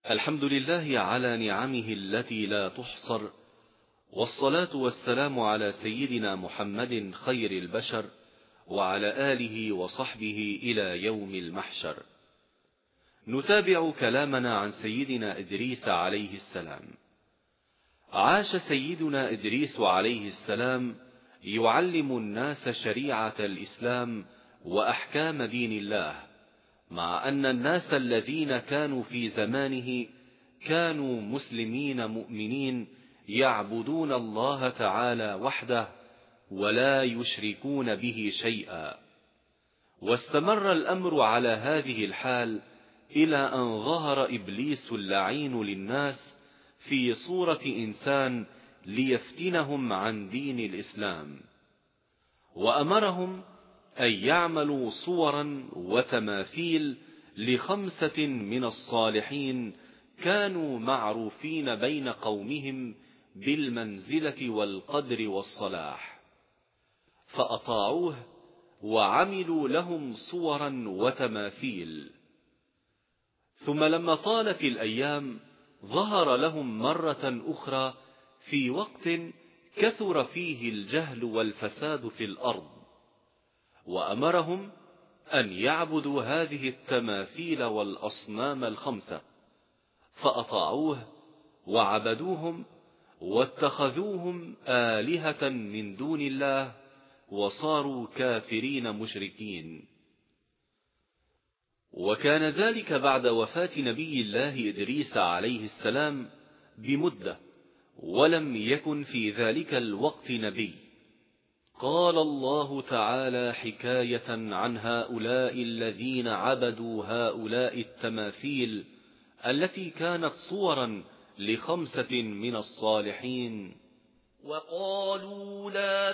الحمد لله على نعمه التي لا تحصر، والصلاة والسلام على سيدنا محمد خير البشر وعلى آله وصحبه إلى يوم المحشر. نتابع كلامنا عن سيدنا إدريس عليه السلام. عاش سيدنا إدريس عليه السلام يعلم الناس شريعة الإسلام وأحكام دين الله، مع أن الناس الذين كانوا في زمانه كانوا مسلمين مؤمنين يعبدون الله تعالى وحده ولا يشركون به شيئا. واستمر الأمر على هذه الحال إلى أن ظهر إبليس اللعين للناس في صورة إنسان ليفتنهم عن دين الإسلام، وأمرهم أن يعملوا صورا وتماثيل ل5 من الصالحين كانوا معروفين بين قومهم بالمنزلة والقدر والصلاح، فأطاعوه وعملوا لهم صورا وتماثيل. ثم لما طالت الأيام ظهر لهم مرة أخرى في وقت كثر فيه الجهل والفساد في الأرض، وأمرهم أن يعبدوا هذه التماثيل والأصنام ال5، فأطاعوه وعبدوهم واتخذوهم آلهة من دون الله وصاروا كافرين مشركين. وكان ذلك بعد وفاة نبي الله إدريس عليه السلام بمدة، ولم يكن في ذلك الوقت نبي. قال الله تعالى حكاية عن هؤلاء الذين عبدوا هؤلاء التماثيل التي كانت صورا ل5 من الصالحين: وقالوا لا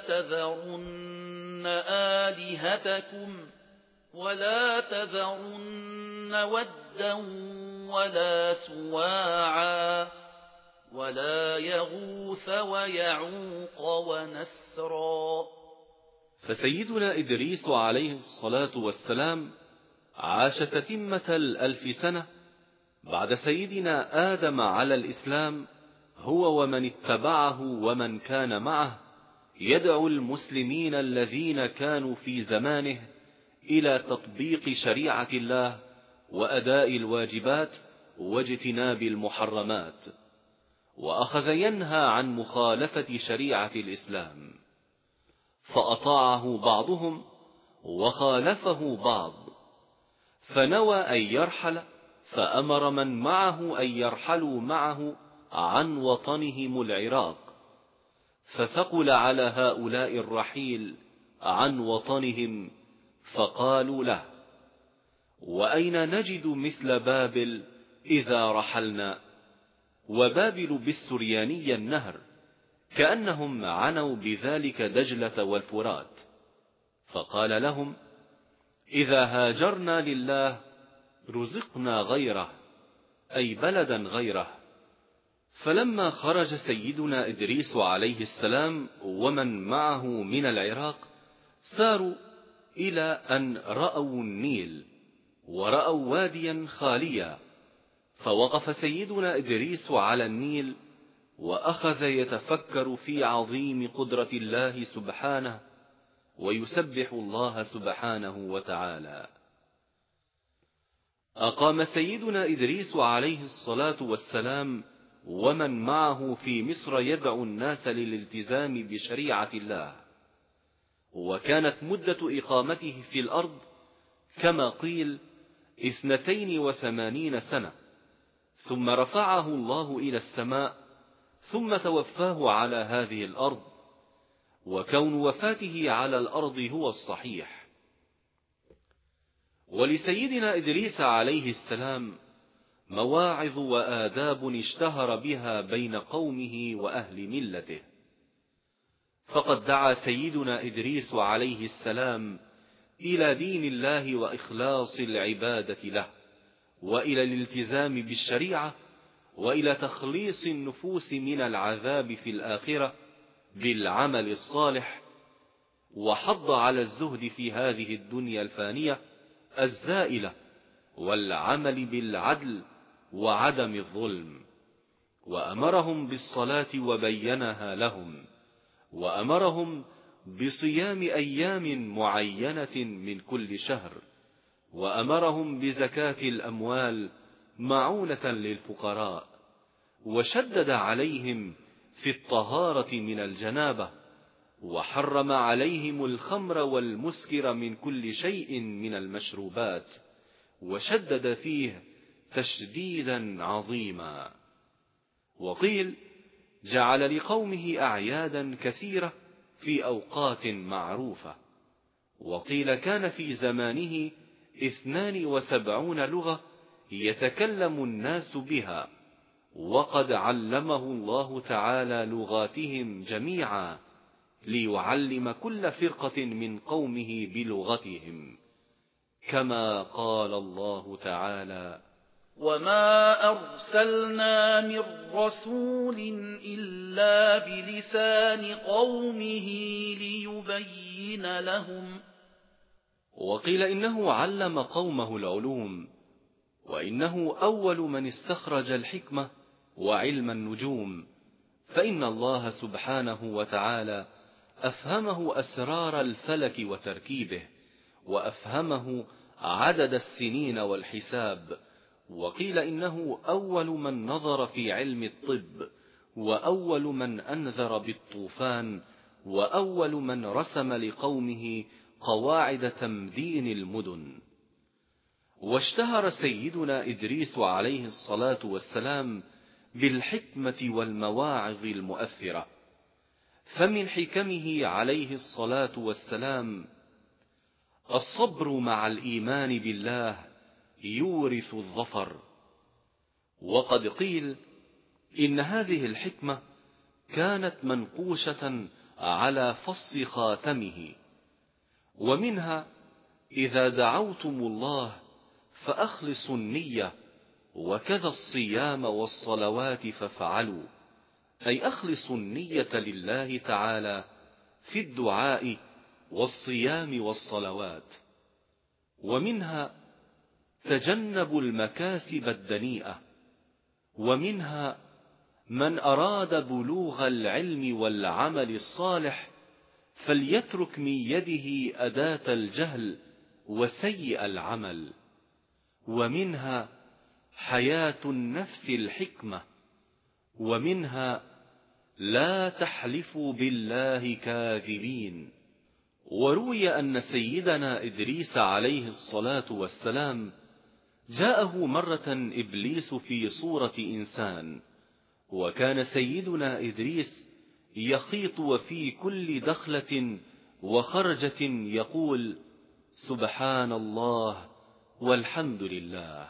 تذرن آلهتكم ولا تذرن ودا ولا سواعا ولا يغوث ويعوق ونسرا. فسيدنا إدريس عليه الصلاة والسلام عاش تتمة 1000 سنة بعد سيدنا آدم على الإسلام، هو ومن اتبعه ومن كان معه، يدعو المسلمين الذين كانوا في زمانه إلى تطبيق شريعة الله وأداء الواجبات واجتناب المحرمات، وأخذ ينهى عن مخالفة شريعة الإسلام، فأطاعه بعضهم وخالفه بعض، فنوى أن يرحل، فأمر من معه أن يرحلوا معه عن وطنهم العراق، فثقل على هؤلاء الرحيل عن وطنهم، فقالوا له: وأين نجد مثل بابل إذا رحلنا؟ وبابل بالسريانية النهر، كأنهم عنوا بذلك دجلة والفرات. فقال لهم: إذا هاجرنا لله رزقنا غيره، أي بلدا غيره. فلما خرج سيدنا إدريس عليه السلام ومن معه من العراق ساروا إلى أن رأوا النيل، ورأوا واديا خاليا، فوقف سيدنا إدريس على النيل وأخذ يتفكر في عظيم قدرة الله سبحانه ويسبح الله سبحانه وتعالى. أقام سيدنا إدريس عليه الصلاة والسلام ومن معه في مصر يدعو الناس للالتزام بشريعة الله، وكانت مدة إقامته في الأرض كما قيل 82 سنة، ثم رفعه الله إلى السماء، ثم توفاه على هذه الأرض، وكون وفاته على الأرض هو الصحيح. ولسيدنا إدريس عليه السلام مواعظ وآداب اشتهر بها بين قومه وأهل ملته، فقد دعا سيدنا إدريس عليه السلام إلى دين الله وإخلاص العبادة له، وإلى الالتزام بالشريعة، وإلى تخليص النفوس من العذاب في الآخرة بالعمل الصالح، وحض على الزهد في هذه الدنيا الفانية الزائلة، والعمل بالعدل وعدم الظلم، وأمرهم بالصلاة وبينها لهم، وأمرهم بصيام أيام معينة من كل شهر، وأمرهم بزكاة الأموال معونة للفقراء، وشدد عليهم في الطهارة من الجنابة، وحرم عليهم الخمر والمسكر من كل شيء من المشروبات، وشدد فيه تشديدا عظيما. وقيل جعل لقومه أعيادا كثيرة في أوقات معروفة، وقيل كان في زمانه 72 لغة يتكلم الناس بها، وقد علمه الله تعالى لغاتهم جميعا ليعلم كل فرقة من قومه بلغتهم، كما قال الله تعالى: وما أرسلنا من رسول إلا بلسان قومه ليبين لهم. وقيل إنه علم قومه العلوم، وإنه أول من استخرج الحكمة وعلم النجوم، فإن الله سبحانه وتعالى أفهمه أسرار الفلك وتركيبه، وأفهمه عدد السنين والحساب. وقيل إنه أول من نظر في علم الطب، وأول من أنذر بالطوفان، وأول من رسم لقومه قواعد تمدين المدن. واشتهر سيدنا إدريس عليه الصلاة والسلام بالحكمة والمواعظ المؤثرة، فمن حكمه عليه الصلاة والسلام: الصبر مع الإيمان بالله يورث الظفر. وقد قيل إن هذه الحكمة كانت منقوشة على فص خاتمه، ومنها: إذا دعوتم الله فأخلصوا النية، وكذا الصيام والصلوات فافعلوا، أي أخلصوا النية لله تعالى في الدعاء والصيام والصلوات. ومنها: تجنبوا المكاسب الدنيئة. ومنها: من أراد بلوغ العلم والعمل الصالح فليترك من يده أداة الجهل وسيء العمل. ومنها: حياة النفس الحكمة. ومنها: لا تحلفوا بالله كاذبين. وروي أن سيدنا إدريس عليه الصلاة والسلام جاءه مرة إبليس في صورة إنسان، وكان سيدنا إدريس يخيط وفي كل دخلة وخرجة يقول: سبحان الله والحمد لله.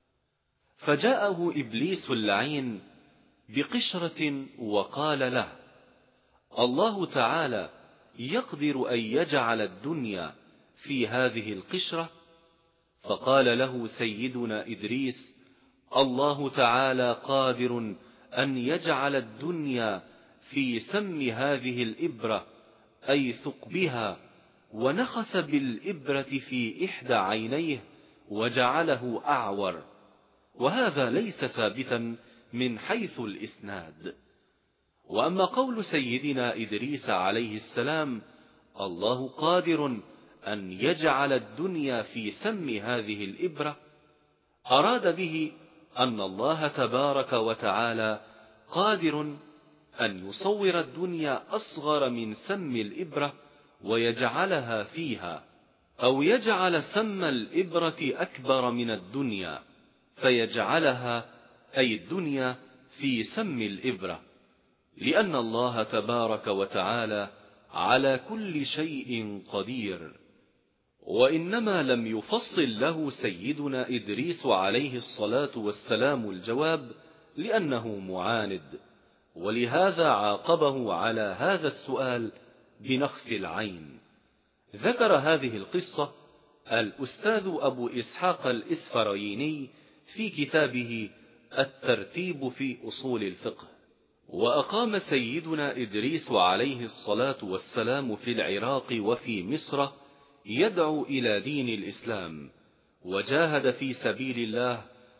فجاءه إبليس اللعين بقشرة وقال له: الله تعالى يقدر أن يجعل الدنيا في هذه القشرة؟ فقال له سيدنا إدريس: الله تعالى قادر أن يجعل الدنيا في سم هذه الإبرة، أي ثقبها، ونخس بالإبرة في إحدى عينيه وجعله أعور. وهذا ليس ثابتا من حيث الإسناد. وأما قول سيدنا إدريس عليه السلام: الله قادر أن يجعل الدنيا في سم هذه الإبرة، أراد به أن الله تبارك وتعالى قادر أن يصور الدنيا أصغر من سم الإبرة ويجعلها فيها، أو يجعل سم الإبرة أكبر من الدنيا فيجعلها، أي الدنيا، في سم الإبرة، لأن الله تبارك وتعالى على كل شيء قدير. وإنما لم يفصل له سيدنا إدريس عليه الصلاة والسلام الجواب لأنه معاند، ولهذا عاقبه على هذا السؤال بنخس العين. ذكر هذه القصة الأستاذ أبو إسحاق الإسفرايني في كتابه الترتيب في أصول الفقه. وأقام سيدنا إدريس عليه الصلاة والسلام في العراق وفي مصر يدعو إلى دين الإسلام، وجاهد في سبيل الله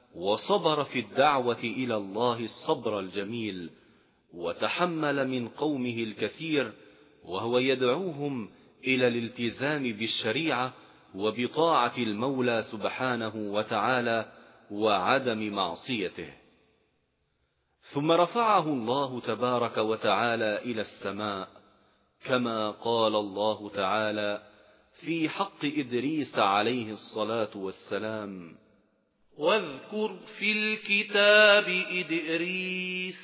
وصبر في الدعوة إلى الله الصبر الجميل، وتحمل من قومه الكثير وهو يدعوهم إلى الالتزام بالشريعة وبطاعة المولى سبحانه وتعالى وعدم معصيته. ثم رفعه الله تبارك وتعالى إلى السماء، كما قال الله تعالى في حق إدريس عليه الصلاة والسلام: واذكر في الكتاب إدريس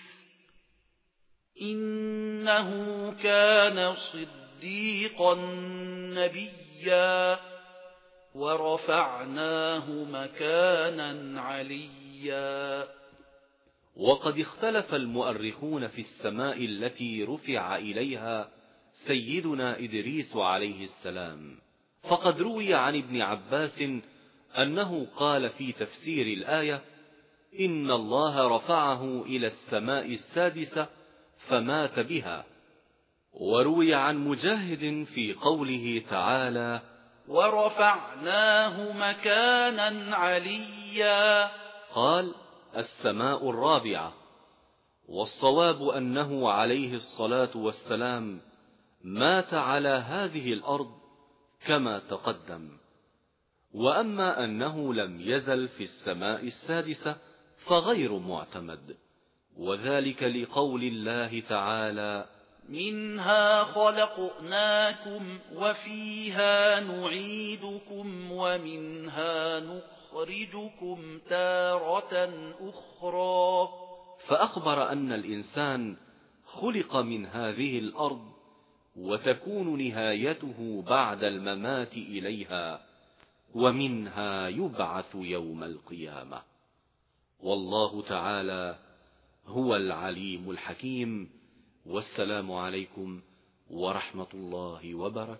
إنه كان صديقا نبيا ورفعناه مكانا عليا. وقد اختلف المؤرخون في السماء التي رفع إليها سيدنا إدريس عليه السلام، فقد روي عن ابن عباس أنه قال في تفسير الآية: إن الله رفعه إلى السماء السادسة فمات بها. وروي عن مجاهد في قوله تعالى: ورفعناه مكانا عليا، قال: السماء الرابعة. والصواب أنه عليه الصلاة والسلام مات على هذه الأرض كما تقدم. وأما أنه لم يزل في السماء السادسة فغير معتمد، وذلك لقول الله تعالى: منها خلقناكم وفيها نعيدكم ومنها نخرجكم تارة أخرى. فأخبر أن الإنسان خلق من هذه الأرض وتكون نهايته بعد الممات إليها، ومنها يبعث يوم القيامة. والله تعالى هو العليم الحكيم. والسلام عليكم ورحمة الله وبركاته.